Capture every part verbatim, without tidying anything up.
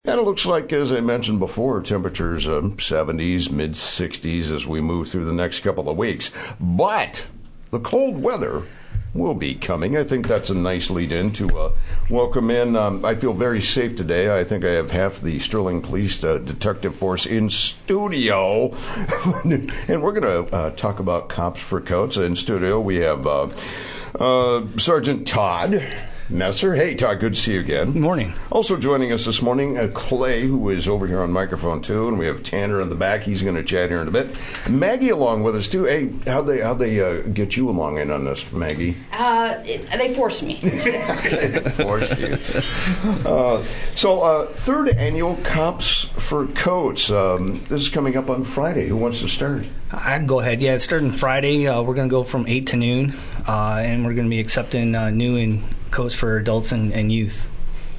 And it looks like, as I mentioned before, temperatures uh, seventies, mid sixties as we move through the next couple of weeks. But the cold weather will be coming. I think that's a nice lead-in to uh, welcome in. Um, I feel very safe today. I think I have half the Sterling Police uh, detective force in studio. And we're going to uh, talk about Cops for Coats. In studio, we have uh, uh, Sergeant Todd Messer. Hey, Todd, good to see you again. Good morning. Also joining us this morning, uh, Clay, who is over here on microphone two, and we have Tanner in the back. He's going to chat here in a bit. Maggie along with us, too. Hey, how'd they, how'd they uh, get you along in on this, Maggie? Uh, it, they forced me. They forced you. Uh, so, uh, third annual Cops for Coats. Um, this is coming up on Friday. Who wants to start? I can go ahead. Yeah, it's starting Friday. Uh, we're going to go from eight to noon, uh, and we're going to be accepting uh, new and coats for adults and, and youth.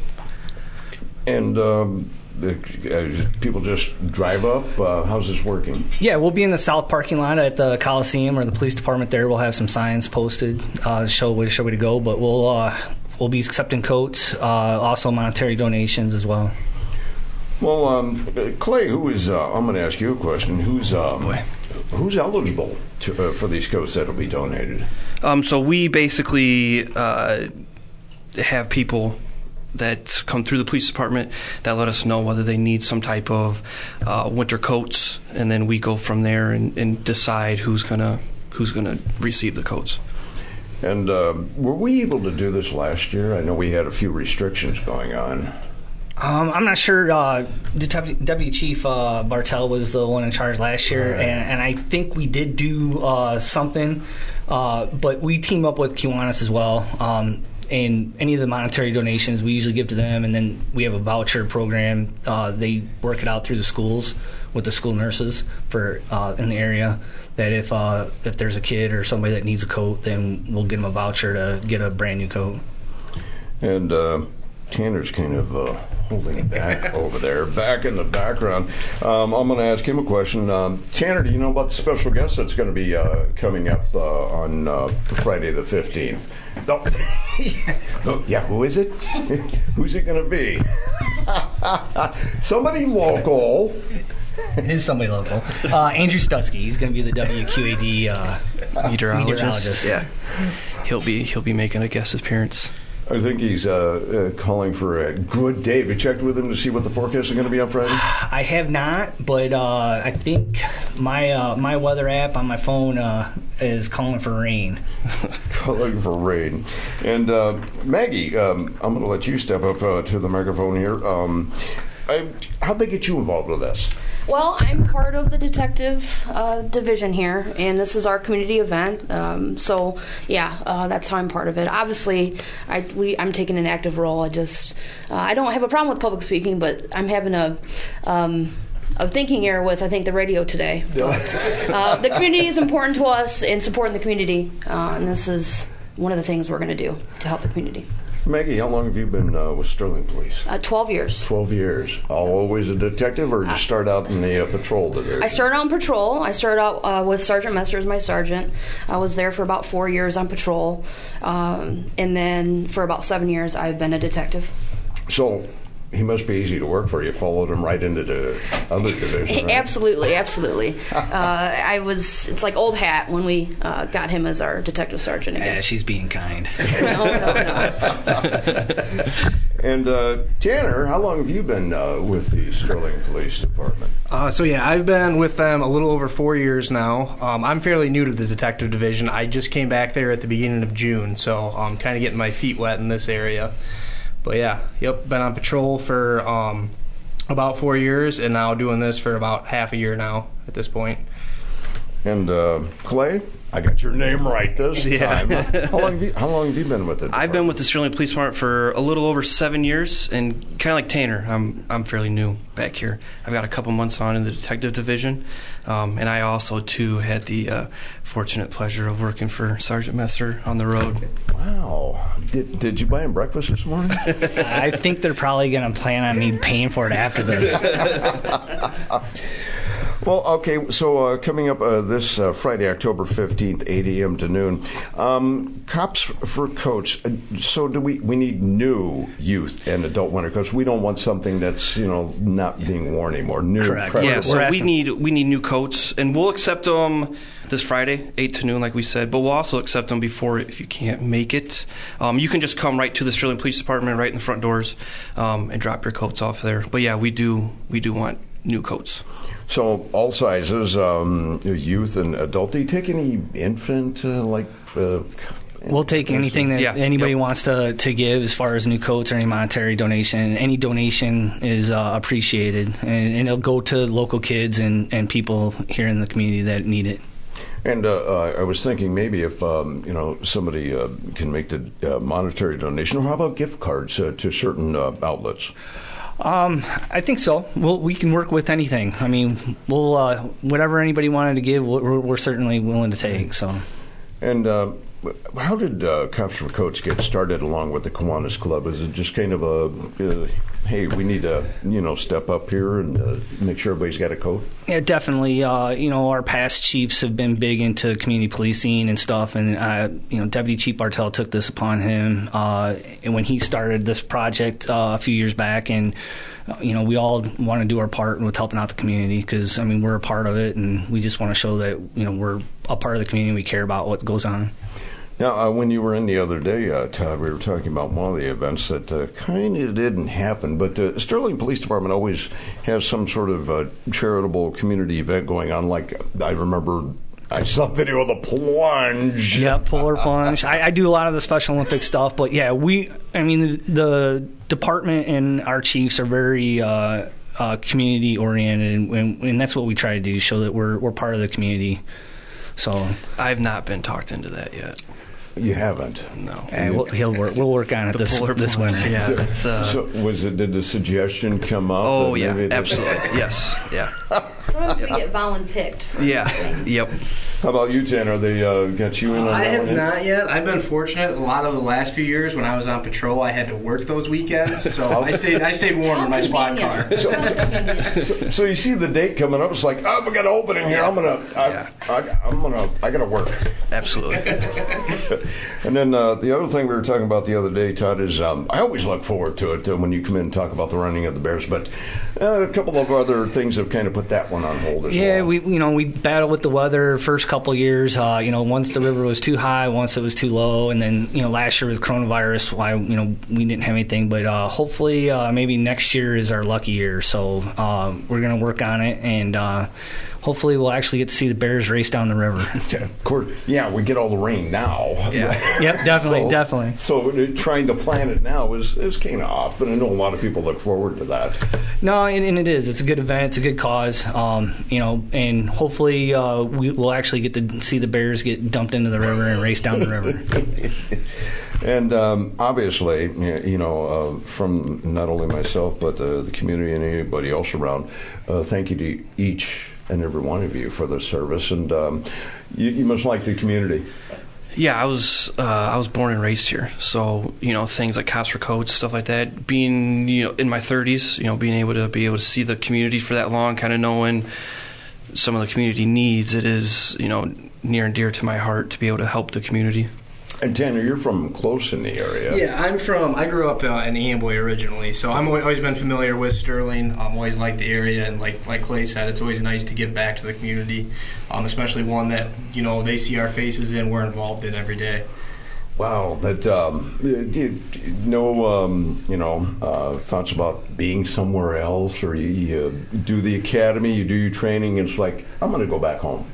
And um, the, uh, people just drive up? Uh, how's this working? Yeah, we'll be in the south parking lot at the Coliseum or the police department there. We'll have some signs posted uh, to show which way to go, but we'll, uh, we'll be accepting coats, uh, also monetary donations as well. Well, um, Clay, who is, uh, I'm going to ask you a question. Who's um, who's eligible to, uh, for these coats that will be donated? Um, so we basically uh, have people that come through the police department that let us know whether they need some type of uh, winter coats, and then we go from there and, and decide who's gonna who's gonna receive the coats. And uh, were we able to do this last year? I know we had a few restrictions going on. Um, I'm not sure. Uh, Deputy, Deputy Chief uh, Bartell was the one in charge last year, right. and, and I think we did do uh, something, uh, but we team up with Kiwanis as well. Um, and any of the monetary donations we usually give to them, and then we have a voucher program. Uh, they work it out through the schools with the school nurses for uh, in the area. That if uh, if there's a kid or somebody that needs a coat, then we'll give them a voucher to get a brand new coat. And uh, Tanner's kind of uh, holding back over there, back in the background. Um, I'm going to ask him a question. Um, Tanner, do you know about the special guest that's going to be uh, coming up uh, on uh, Friday the fifteenth? Oh, oh, yeah, who is it? Who's it going to be? Somebody local. It is somebody local. Uh, Andrew Stutsky. He's going to be the W Q A D uh, meteorologist. meteorologist. Yeah, he'll be he'll be making a guest appearance. I think he's uh, uh, calling for a good day. Have you checked with him to see what the forecast is going to be on Friday? I have not, but uh, I think my uh, my weather app on my phone uh, is calling for rain. Calling for rain. And uh, Maggie, um, I'm going to let you step up uh, to the microphone here. Um, I, how'd they get you involved with this? Well, I'm part of the detective uh, division here, and this is our community event. Um, so, yeah, uh, that's how I'm part of it. Obviously, I, we, I'm taking an active role. I just, uh, I don't have a problem with public speaking, but I'm having a, um, a thinking error with, I think, the radio today. But, uh, the community is important to us, and supporting the community, uh, and this is one of the things we're going to do to help the community. Maggie, how long have you been uh, with Sterling Police? Uh, Twelve years. Twelve years. Always a detective, or did you start out in the uh, patrol division? I started out in patrol. I started out uh, with Sergeant Messer as my sergeant. I was there for about four years on patrol, um, and then for about seven years I've been a detective. So he must be easy to work for. You followed him right into the other division, right? Absolutely, absolutely. uh, I was, it's like old hat when we uh, got him as our detective sergeant again. Yeah, she's being kind. no, no, no. And uh, Tanner, how long have you been uh, with the Sterling Police Department? Uh, so yeah, I've been with them a little over four years now. Um, I'm fairly new to the detective division. I just came back there at the beginning of June, so I'm kind of getting my feet wet in this area. But yeah, yep, been on patrol for um, about four years, and now doing this for about half a year now at this point. And uh, Clay, I got your name right this yeah. time. how, long have you, how long have you been with it? I've been with the Sterling Police Department for a little over seven years, and kind of like Tanner, I'm I'm fairly new back here. I've got a couple months on in the detective division, um, and I also too had the uh, fortunate pleasure of working for Sergeant Messer on the road. Wow! Did Did you buy him breakfast this morning? I think they're probably going to plan on me paying for it after this. Well, okay, so uh, coming up uh, this uh, Friday, October fifteenth, eight a.m. to noon, um, Cops for Coats. Uh, so do we, we need new youth and adult winter coats. We don't want something that's, you know, not being worn anymore. New Correct. preferably. Yeah, so We're we asking- need we need new coats, and we'll accept them this Friday, eight to noon, like we said. But we'll also accept them before if you can't make it. Um, you can just come right to the Sterling Police Department, right in the front doors, um, and drop your coats off there. But yeah, we do we do want new coats. So all sizes, um, youth and adult. Do you take any infant, uh, like... Uh, We'll take anything that Yeah. anybody Yep. wants to, to give as far as new coats or any monetary donation. Any donation is uh, appreciated, and, and it'll go to local kids and, and people here in the community that need it. And uh, uh, I was thinking maybe if um, you know somebody uh, can make the uh, monetary donation, or how about gift cards uh, to certain uh, outlets? Um, I think so. We'll, we can work with anything. I mean, we'll uh, whatever anybody wanted to give, we're, we're certainly willing to take. So, And uh, how did uh, Cops for Coats get started along with the Kiwanis Club? Is it just kind of a, uh, hey, we need to, you know, step up here and uh, make sure everybody's got a coat? yeah, definitely. Uh, you know, our past chiefs have been big into community policing and stuff, and uh, you know, Deputy Chief Bartell took this upon him, uh, and when he started this project uh, a few years back, and uh, you know, we all want to do our part with helping out the community because I mean, we're a part of it, and we just want to show that you know we're a part of the community. We care about what goes on. Now, uh, when you were in the other day, uh, Todd, we were talking about one of the events that uh, kind of didn't happen, but the Sterling Police Department always has some sort of uh, charitable community event going on. Like, I remember I saw a video of the plunge. Yeah, polar plunge. I, I do a lot of the Special Olympics stuff, but yeah, we, I mean, the, the department and our chiefs are very uh, uh, community oriented, and, and, and that's what we try to do, show that we're, we're part of the community. So I've not been talked into that yet. You haven't? No. eh, we'll, he'll work, we'll work on it The this polar this plunge, winter. Yeah, that's, uh, So, was it? Did the suggestion come up? oh that yeah, maybe it- absolutely. Yes. Yeah. Sometimes we get volun picked. for Yeah. things. Yep. How about you, Tanner? They uh, got you in on I that have one? not yet. I've been fortunate. A lot of the last few years when I was on patrol, I had to work those weekends, so I stayed. I stayed warm in my squad car. Convenient. So, so you see the date coming up. It's like, oh, we got an opening here. I'm gonna, I, Yeah. I, I'm gonna, I gotta work. Absolutely. And then uh, the other thing we were talking about the other day, Todd, is um, I always look forward to it uh, when you come in and talk about the running of the Bears. But uh, a couple of other things have kind of put that one on hold as Yeah, well. we you know we battled with the weather first couple of years. Uh, you know, once the river was too high, once it was too low, and then you know last year with coronavirus, why you know we didn't have anything. But uh, hopefully, uh, maybe next year is our lucky year. So uh, we're gonna work on it, and uh, hopefully we'll actually get to see the Bears race down the river. Yeah, of course, yeah, we get all the rain now. Yeah. Yep, definitely, So- definitely. So uh, trying to plan it now is, is kind of off, but I know a lot of people look forward to that. No, and, and it is. It's a good event. It's a good cause. Um, you know, and hopefully uh, we will actually get to see the Bears get dumped into the river and race down the river. And um, obviously, you know, uh, from not only myself but uh, the community and anybody else around, uh, thank you to each and every one of you for the service. And um, you, you must like the community. Yeah, I was uh, I was born and raised here, so you know things like Cops for Coats, stuff like that. Being you know in my thirties, you know being able to be able to see the community for that long, kind of knowing some of the community needs, it is you know near and dear to my heart to be able to help the community. And Tanner, you're from close in the area. Yeah, I'm from. I grew up uh, in Amboy originally, so I'm always been familiar with Sterling. I'm always liked the area, and like like Clay said, it's always nice to give back to the community, um, especially one that you know they see our faces in, we're involved in every day. Wow, that um, you, you, no, um, you know, uh, thoughts about being somewhere else, or you, you do the academy, you do your training, and it's like I'm going to go back home.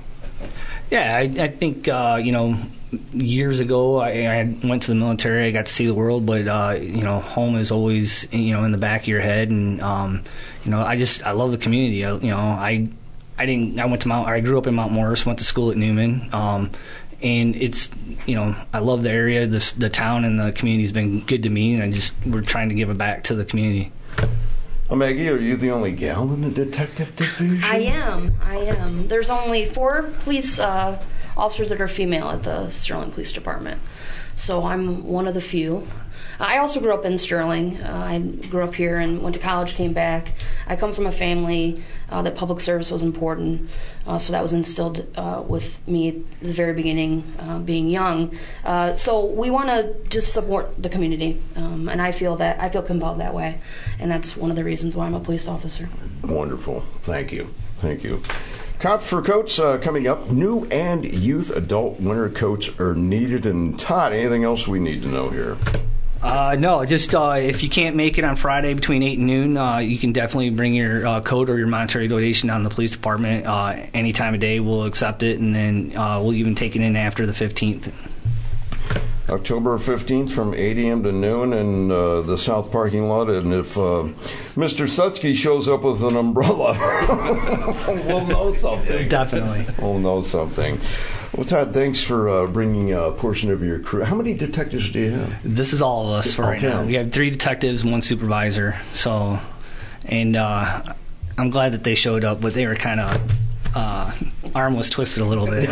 Yeah, I, I think uh, you know years ago I, I went to the military. I got to see the world, but uh, you know, home is always you know in the back of your head, and um, you know, I just I love the community. I, you know, I I didn't I went to Mount. I grew up in Mount Morris, went to school at Newman. Um, And it's, you know, I love the area, this, the town, and the community's been good to me, and I just, we're trying to give it back to the community. Uh, Maggie, are you the only gal in the detective division? I am. I am. There's only four police uh, officers that are female at the Sterling Police Department, so I'm one of the few. I also grew up in Sterling. Uh, I grew up here and went to college, came back. I come from a family uh, that public service was important, uh, so that was instilled uh, with me at the very beginning, uh, being young. Uh, so we want to just support the community, um, and I feel that I feel compelled that way, and that's one of the reasons why I'm a police officer. Wonderful. Thank you. Thank you. Cops for Coats uh, coming up. New and youth adult winter coats are needed. And Todd, anything else we need to know here? Uh, no, just uh, if you can't make it on Friday between eight and noon, uh, you can definitely bring your uh, coat or your monetary donation down to the police department. Uh, any time of day, we'll accept it, and then uh, we'll even take it in after the fifteenth. October fifteenth from eight a.m. to noon in uh, the south parking lot. And if uh, Mister Sutsky shows up with an umbrella, we'll know something. Definitely. We'll know something. Well, Todd, thanks for uh, bringing a portion of your crew. How many detectives do you have? This is all of us for right Okay. now. We have three detectives, one supervisor. So, and uh, I'm glad that they showed up, but they were kind of uh, arm was twisted a little bit.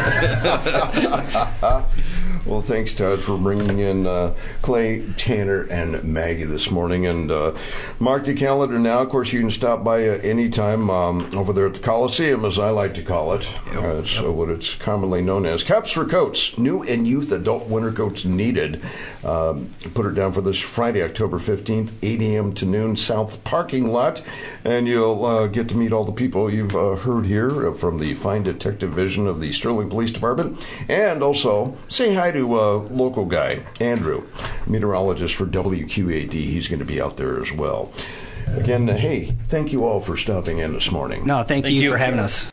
Well, thanks, Todd, for bringing in uh, Clay, Tanner, and Maggie this morning. And uh, mark the calendar now. Of course, you can stop by uh, anytime um, over there at the Coliseum, as I like to call it. Yep. Uh, it's yep. uh, what it's commonly known as. Cops for Coats, new and youth adult winter coats needed. Uh, put it down for this Friday, October fifteenth, eight a.m. to noon, south parking lot. And you'll uh, get to meet all the people you've uh, heard here from the Fine Detective Division of the Sterling Police Department. And also, say hi to to uh, local guy, Andrew, meteorologist for W Q A D. He's going to be out there as well. Again, uh, hey, thank you all for stopping in this morning. No, thank, Thank you, you for having us.